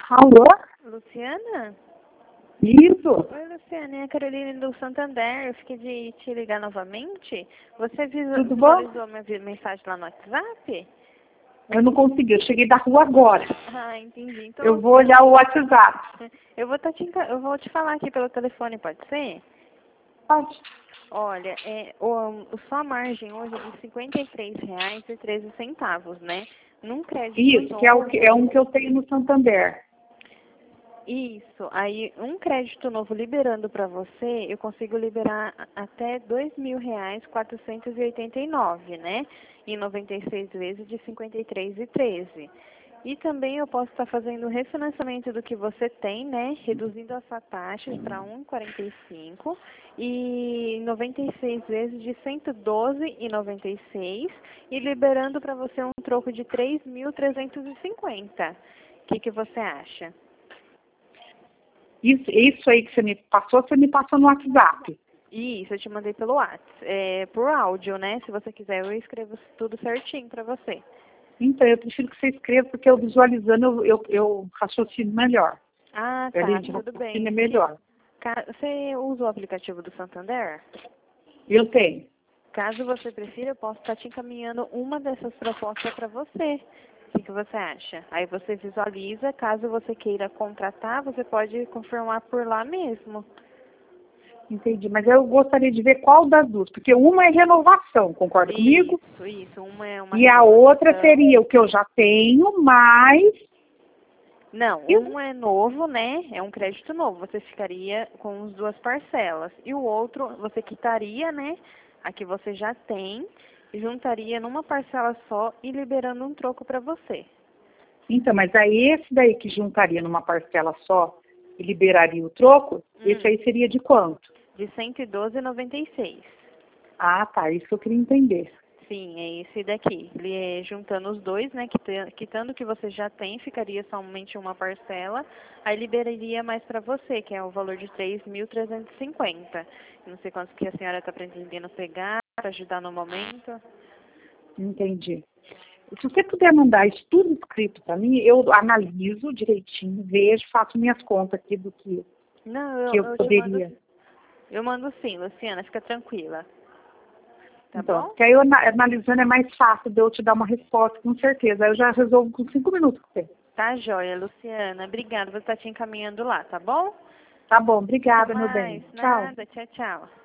Alô? Luciana? Isso. Oi, Luciana, é a Carolina do Santander. Eu fiquei de te ligar novamente. Você Tudo bom? visualizou minha mensagem lá no WhatsApp? Eu não consegui, eu cheguei da rua agora. Ah, entendi. Então, Eu vou olhar o WhatsApp. eu vou te falar aqui pelo telefone, pode ser? Pode. Olha, sua margem hoje é de R$ 53,13, né? Num crédito Isso, que novo. é um que eu tenho no Santander. Isso. Aí, um crédito novo liberando para você, eu consigo liberar até R$ 2.489, né? Em 96 vezes de 53,13. E também eu posso estar fazendo o refinanciamento do que você tem, né? Reduzindo essa taxa para 1,45 e 96 vezes de 112,96 e liberando para você um troco de 3.350. O que você acha? Isso aí que você me passou no WhatsApp. Isso, eu te mandei pelo WhatsApp. Por áudio, né? Se você quiser, eu escrevo tudo certinho para você. Então, eu prefiro que você escreva, porque eu visualizando, eu raciocino melhor. Ah, A tá, gente tudo raciocina bem. melhor. Você usa o aplicativo do Santander? Eu tenho. Caso você prefira, eu posso estar te encaminhando uma dessas propostas para você. O que você acha? Aí você visualiza, caso você queira contratar, você pode confirmar por lá mesmo. Entendi, mas eu gostaria de ver qual das duas, porque uma é renovação, concorda comigo? Isso. Uma é uma E a outra renovação. seria o que eu já tenho, mais... Não, um é novo, né? É um crédito novo. Você ficaria com as duas parcelas. E o outro, você quitaria, né? A que você já tem, juntaria numa parcela só e liberando um troco para você. Então, mas aí esse daí que juntaria numa parcela só e liberaria o troco, esse aí seria de quanto? De 112,96. Ah, tá, isso que eu queria entender. Sim, é esse daqui. Juntando os dois, né? Quitando o que você já tem, ficaria somente uma parcela. Aí liberaria mais para você, que é o valor de 3.350. Não sei quantos que a senhora está pretendendo pegar para ajudar no momento. Entendi. Se você puder mandar isso tudo escrito para mim, eu analiso direitinho, vejo, faço minhas contas aqui do que Não, eu poderia. eu mando sim, Luciana, fica tranquila. Tá Então, bom? porque aí eu analisando é mais fácil de eu te dar uma resposta, com certeza. Aí eu já resolvo com 5 minutos com você. Tá joia, Luciana. Obrigada, vou estar te encaminhando lá, tá bom? Tá bom, obrigada, Até meu bem. mais. Tchau. Nada. Tchau, tchau.